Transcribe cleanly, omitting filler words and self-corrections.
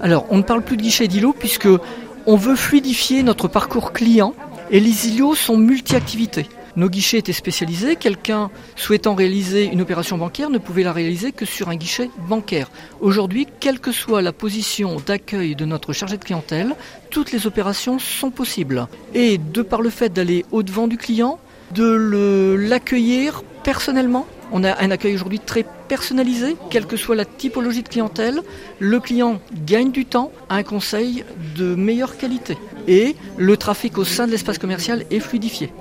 Alors, on ne parle plus de guichet d'îlot puisque on veut fluidifier notre parcours client et les îlots sont multi-activités. Nos guichets étaient spécialisés, quelqu'un souhaitant réaliser une opération bancaire ne pouvait la réaliser que sur un guichet bancaire. Aujourd'hui, quelle que soit la position d'accueil de notre chargé de clientèle, toutes les opérations sont possibles. Et de par le fait d'aller au-devant du client, de l'accueillir personnellement, on a un accueil aujourd'hui très personnalisé, quelle que soit la typologie de clientèle, le client gagne du temps, a un conseil de meilleure qualité. Et le trafic au sein de l'espace commercial est fluidifié.